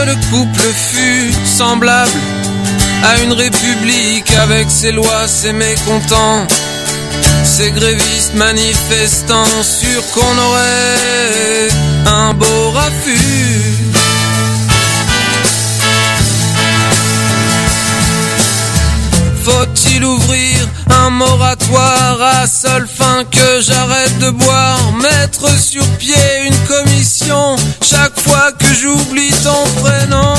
le couple fut semblable à une république avec ses lois, ses mécontents, ces grévistes manifestants, sûrs qu'on aurait un beau raffut. Faut-il ouvrir un moratoire à seule fin que j'arrête de boire, mettre sur pied une commission chaque fois que j'oublie ton prénom?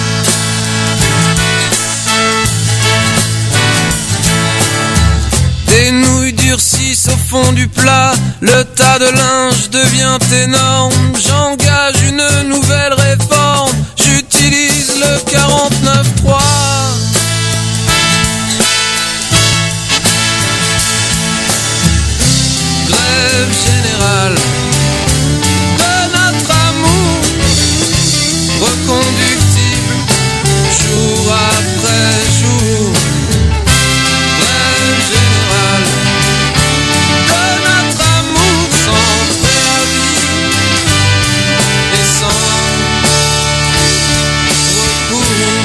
Des nouilles durcissent au fond du plat, le tas de linge devient énorme, j'engage une nouvelle réforme, j'utilise le 49.3. Grève générale de notre amour, reconductible jour après jour. Grève générale de notre amour sans préavis et sans recours.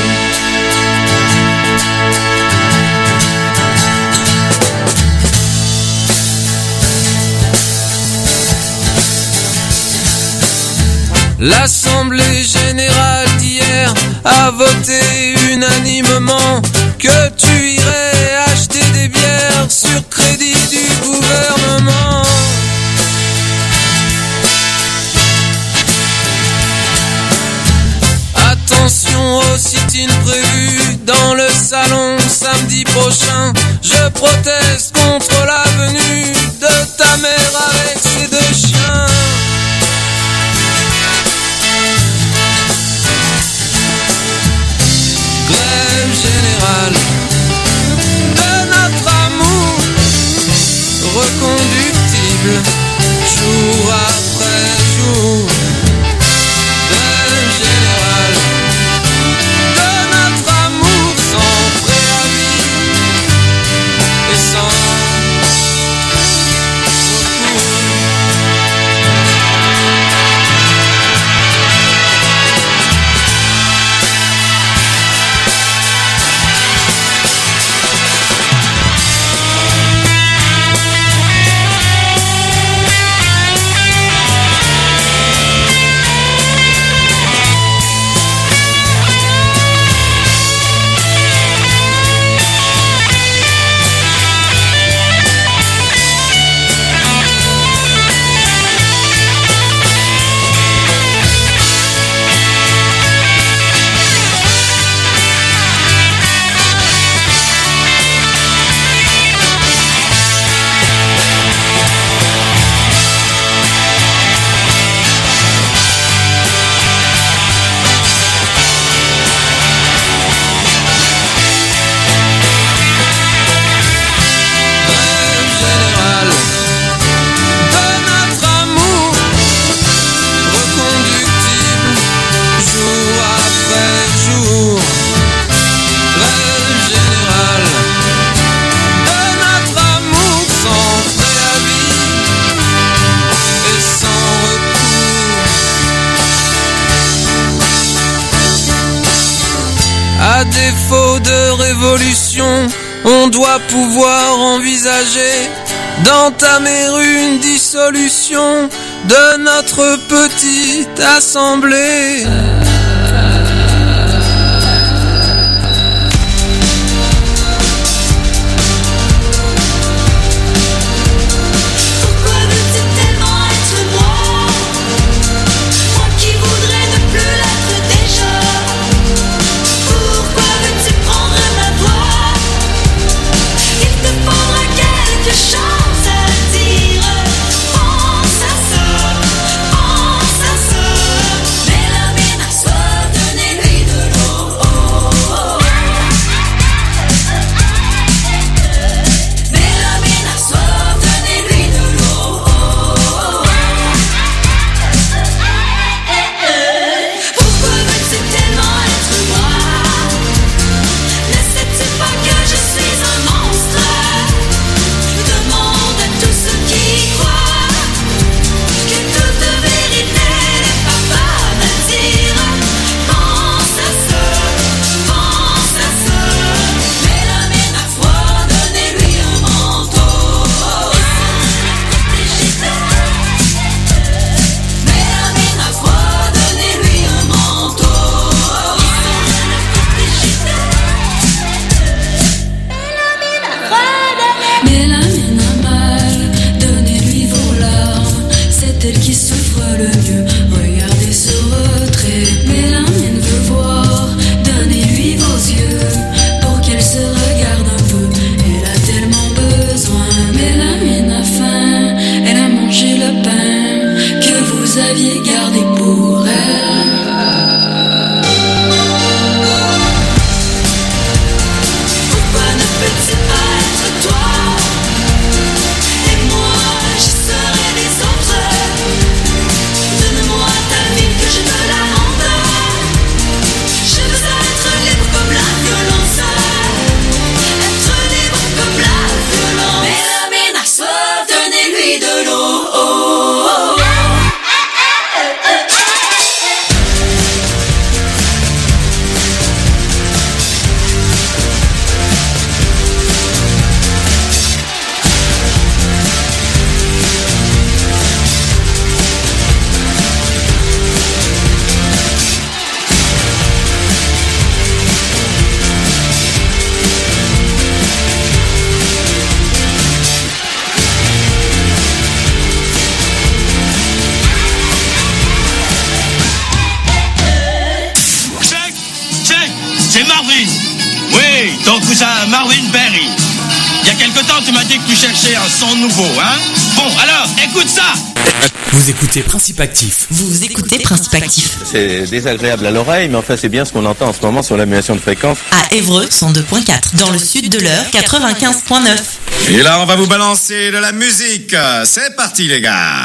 L'Assemblée générale d'hier a voté unanimement que tu irais acheter des bières sur crédit du gouvernement. Attention au sit-in prévu dans le salon samedi prochain. Je proteste contre la venue de ta mère avec ses 2 chiens. Grève générale de notre amour, reconductible jour après jour. Grève générale de notre amour sans préavis et sans recours. À défaut de révolution, on doit pouvoir envisager d'entamer une dissolution de notre petite assemblée. Mélamine C'est elle qui souffre le mieux. Regardez ce retrait. Mais la mienne veut voir. Donnez-lui vos yeux pour qu'elle se regarde un peu. Elle a tellement besoin. Mais la mienne a faim. Elle a mangé le pain que vous aviez gardé pour elle. Pourquoi ne peut-il pas être toi? Et moi, je serai les autres. Donne-moi ta vie que je te la rende. Je veux être libre comme la violence. Être libre comme la violence. Mais la mine a soif, donnez-lui de l'eau. C'est Marvin. Oui, ton cousin Marvin Berry. Il y a quelque temps, tu m'as dit que tu cherchais un son nouveau, hein? Bon, alors, écoute ça. Vous écoutez Principe Actif. Vous écoutez Principe Actif. C'est désagréable à l'oreille, mais enfin c'est bien ce qu'on entend en ce moment sur l'annulation de fréquence. À Évreux, 102.4. Dans le sud de l'Eure, 95.9. Et là, on va vous balancer de la musique. C'est parti, les gars.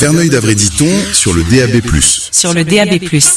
Verneuil d'Avray-Diton sur le DAB+. Sur le DAB+.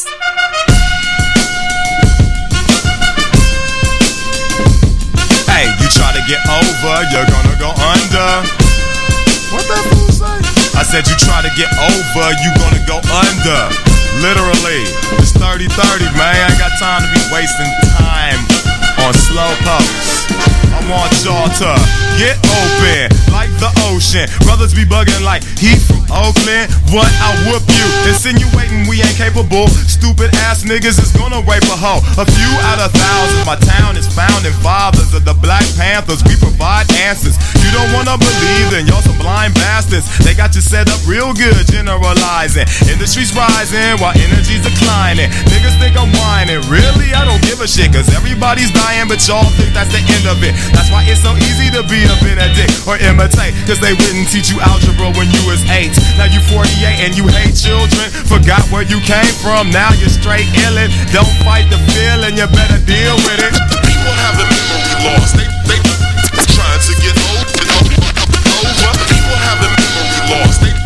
Hey, you try to get over, you're gonna go under. What that fool say? I said you try to get over, you gonna go under. Literally, it's 30-30, man. I ain't got time to be wasting time on slow posts. I want y'all to get open like the ocean. Brothers be bugging like he from Oakland. What? I'll whoop you. Insinuating we ain't capable. Stupid ass niggas is gonna rape a hoe. A few out of thousands. My town is founding fathers of the Black Panthers. We provide answers. You don't wanna believe, then y'all some blind bastards. They got you set up real good, generalizing. Industry's rising while energy's declining. Niggas think I'm whining. Really? I don't give a shit, cause everybody's dying, but y'all think that's the end of it. That's why it's so easy to be a Benedict or imitate, cause they wouldn't teach you algebra when you was 8. Now you 48 and you hate children. Forgot where you came from, now you're straight illin'. Don't fight the feeling, you better deal with it. People have a memory loss. They trying to get over. People have a memory loss. They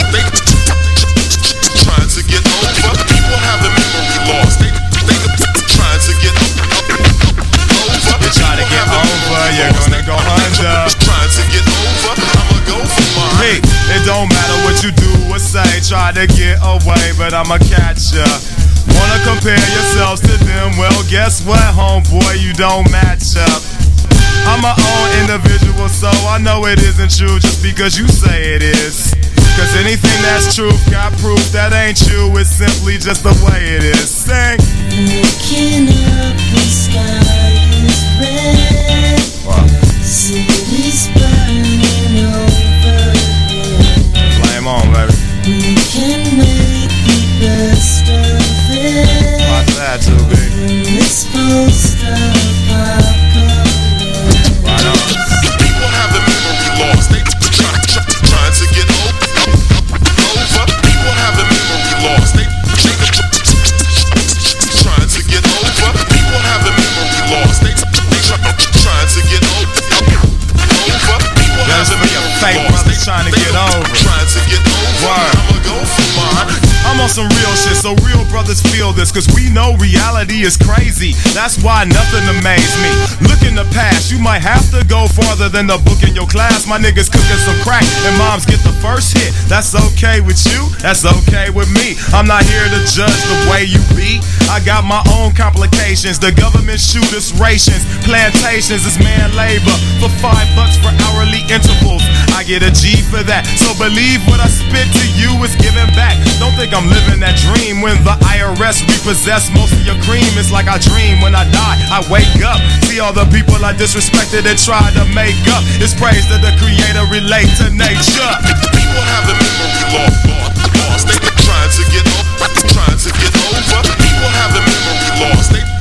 trying to get over. People have a memory loss. They trying to get over. You try to get over, you're gonna go under. Trying to get over, I'ma go for mine. Hey, it don't matter what you do or say. Try to get away, but I'ma catch ya. Wanna compare yourselves to them? Well, guess what, homeboy? You don't match up. I'm my own individual, so I know it isn't true just because you say it is. Cause anything that's true got proof that ain't you. It's simply just the way it is. Sing. Looking up, the sky is red. City's burning overhead. Flame on, baby. We can make the best of it. Watch that too, baby. When it's post-apocalypse. Right on. People have a memory loss. They trying to get over. People have a memory loss. They trying to get over. People have a memory loss. They trying to get over. People have a memory fake loss. brother trying to get over. Trying to get over. I'ma go for mine. I'm on some real shit, so real brothers feel this, cause we know reality is crazy. That's why nothing amazed me. Look in the past, you might have to go farther than the book in your class. My niggas cooking some crack, and moms get the first hit. That's okay with you, that's okay with me. I'm not here to judge the way you be. I got my own complications. The government shoot us rations. Plantations is man labor for $5 for hourly intervals. I get a G for that, so believe what I spit to you is giving back. Don't think I'm living that dream when the IRS repossess most of your cream. It's like I dream when I die, I wake up, see all the people I disrespected and tried to make up. It's praise to the creator, relate to nature. People have a memory loss. They trying to get over. People have a memory loss. They